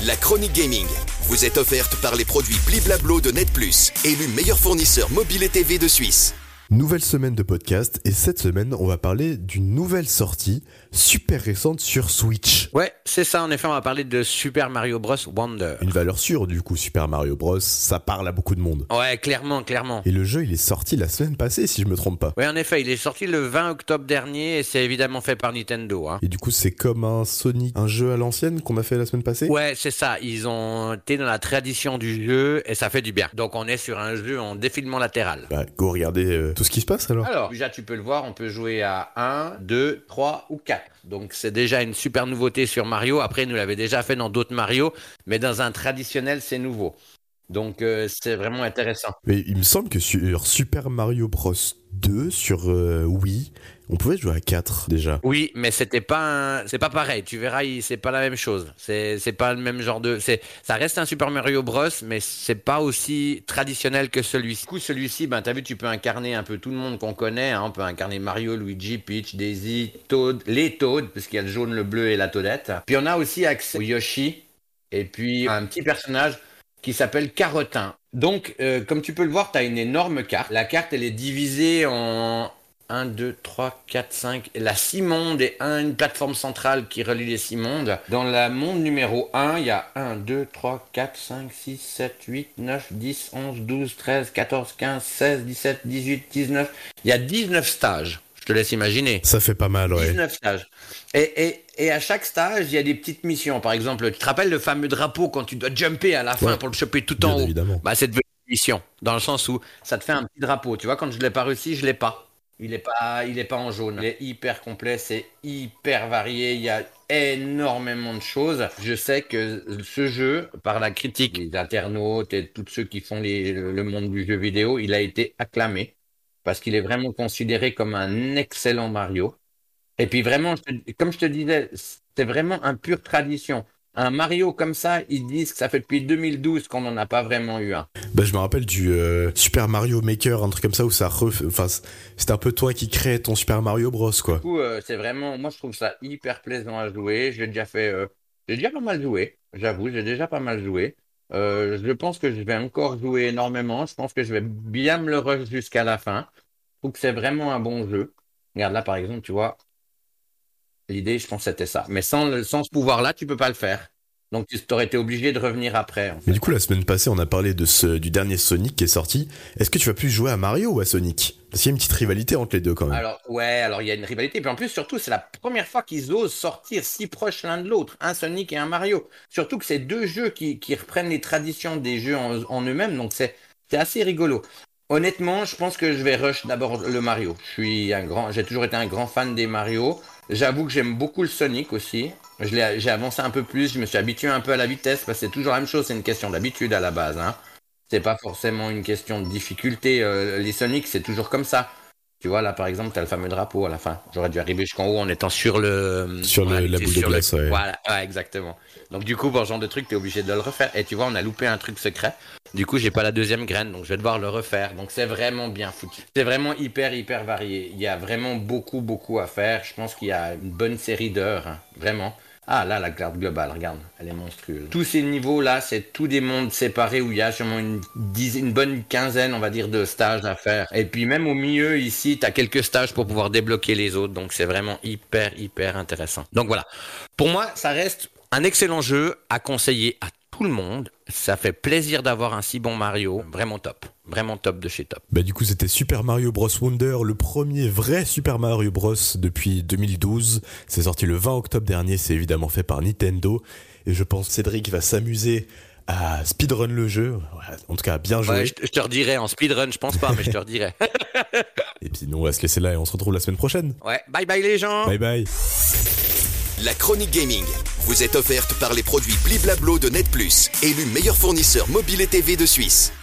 La chronique gaming vous est offerte par les produits Bliblablo de Net+, élu meilleur fournisseur mobile et TV de Suisse. Nouvelle semaine de podcast et cette semaine on va parler d'une nouvelle sortie super récente sur Switch. Ouais, c'est ça, en effet, on va parler de Super Mario Bros. Wonder. Une valeur sûre du coup, Super Mario Bros, ça parle à beaucoup de monde. Ouais, clairement. Et le jeu il est sorti la semaine passée si je me trompe pas. Ouais, en effet, il est sorti le 20 octobre dernier et c'est évidemment fait par Nintendo. Et du coup c'est comme un Sonic, un jeu à l'ancienne qu'on a fait la semaine passée. Ouais, c'est ça, ils ont été dans la tradition du jeu et ça fait du bien. Donc on est sur un jeu en défilement latéral. Bah go regarder tout ce qui se passe alors. Alors, déjà tu peux le voir, on peut jouer à 1, 2, 3 ou 4. Donc c'est déjà une super nouveauté sur Mario. Après, ils nous l'avaient déjà fait dans d'autres Mario, mais dans un traditionnel, c'est nouveau. Donc c'est vraiment intéressant. Mais il me semble que sur Super Mario Bros 2 sur Wii, on pouvait jouer à 4 déjà. Oui, mais c'est pas pareil. Tu verras, c'est pas la même chose. C'est pas le même genre de. Ça reste un Super Mario Bros, mais c'est pas aussi traditionnel que celui-ci. Du coup, celui-ci, t'as vu, tu peux incarner un peu tout le monde qu'on connaît. Hein. On peut incarner Mario, Luigi, Peach, Daisy, Toad, les Toads, parce qu'il y a le jaune, le bleu et la Toadette. Puis on a aussi accès au Yoshi, et puis un petit personnage qui s'appelle Carotin. Donc, comme tu peux le voir, tu as une énorme carte. La carte, elle est divisée en 1, 2, 3, 4, 5. Elle a 6 mondes et une plateforme centrale qui relie les 6 mondes. Dans la monde numéro 1, il y a 1, 2, 3, 4, 5, 6, 7, 8, 9, 10, 11, 12, 13, 14, 15, 16, 17, 18, 19. Il y a 19 stages. Je te laisse imaginer. Ça fait pas mal, ouais. 19 stages. Et à chaque stage, il y a des petites missions. Par exemple, tu te rappelles le fameux drapeau quand tu dois jumper à la fin pour le choper tout en haut? Évidemment. C'est devenu une mission. Dans le sens où ça te fait un petit drapeau. Tu vois, quand je ne l'ai pas réussi, je ne l'ai pas. Il est pas en jaune. Il est hyper complet, c'est hyper varié. Il y a énormément de choses. Je sais que ce jeu, par la critique, les internautes et tous ceux qui font le monde du jeu vidéo, il a été acclamé. Parce qu'il est vraiment considéré comme un excellent Mario. Et puis vraiment, comme je te disais, c'est vraiment un pure tradition. Un Mario comme ça, ils disent que ça fait depuis 2012 qu'on n'en a pas vraiment eu un. Je me rappelle du Super Mario Maker, un truc comme ça où c'était un peu toi qui créais ton Super Mario Bros, quoi. Du coup, c'est vraiment, moi je trouve ça hyper plaisant à jouer. J'ai déjà pas mal joué, j'avoue, j'ai déjà pas mal joué. Je pense que je vais encore jouer énormément. Je pense que je vais bien me le rush jusqu'à la fin. Je trouve que c'est vraiment un bon jeu. Regarde là, par exemple, tu vois, l'idée, je pense que c'était ça. Mais sans ce pouvoir-là, tu peux pas le faire. Donc, tu aurais été obligé de revenir après. En fait. Mais du coup, la semaine passée, on a parlé du dernier Sonic qui est sorti. Est-ce que tu vas plus jouer à Mario ou à Sonic? Parce qu'il y a une petite rivalité entre les deux quand même. Alors il y a une rivalité. Puis en plus, surtout, c'est la première fois qu'ils osent sortir si proches l'un de l'autre. Un Sonic et un Mario. Surtout que c'est deux jeux qui reprennent les traditions des jeux en eux-mêmes. Donc, c'est assez rigolo. Honnêtement, je pense que je vais rush d'abord le Mario. J'ai toujours été un grand fan des Mario. J'avoue que j'aime beaucoup le Sonic aussi. J'ai avancé un peu plus, je me suis habitué un peu à la vitesse, parce que c'est toujours la même chose, c'est une question d'habitude à la base. Hein. C'est pas forcément une question de difficulté. Les Sonic, c'est toujours comme ça. Tu vois, là par exemple, t'as le fameux drapeau à la fin. J'aurais dû arriver jusqu'en haut en étant sur la boule de glace. Ouais. Voilà, ouais, exactement. Donc du coup, pour ce genre de truc, t'es obligé de le refaire. Et tu vois, on a loupé un truc secret. Du coup, j'ai pas la deuxième graine, donc je vais devoir le refaire. Donc c'est vraiment bien foutu. C'est vraiment hyper varié. Il y a vraiment beaucoup à faire. Je pense qu'il y a une bonne série d'heures, hein, vraiment. Ah là, la carte globale, regarde, elle est monstrueuse. Tous ces niveaux-là, c'est tous des mondes séparés où il y a sûrement une bonne quinzaine, on va dire, de stages à faire. Et puis même au milieu, ici, tu as quelques stages pour pouvoir débloquer les autres. Donc c'est vraiment hyper intéressant. Donc voilà, pour moi, ça reste un excellent jeu à conseiller à tout le monde. Ça fait plaisir d'avoir un si bon Mario. Vraiment top de chez top. Du coup, c'était Super Mario Bros Wonder, le premier vrai Super Mario Bros depuis 2012. C'est sorti le 20 octobre dernier, c'est évidemment fait par Nintendo. Et je pense que Cédric va s'amuser à speedrun le jeu. En tout cas, bien joué. Ouais, je te redirai en speedrun, je pense pas, mais je te redirai. Et puis nous, on va se laisser là et on se retrouve la semaine prochaine. Ouais, bye les gens. Bye. La chronique gaming vous est offerte par les produits Bliblablo de Net+, élu meilleur fournisseur mobile et TV de Suisse.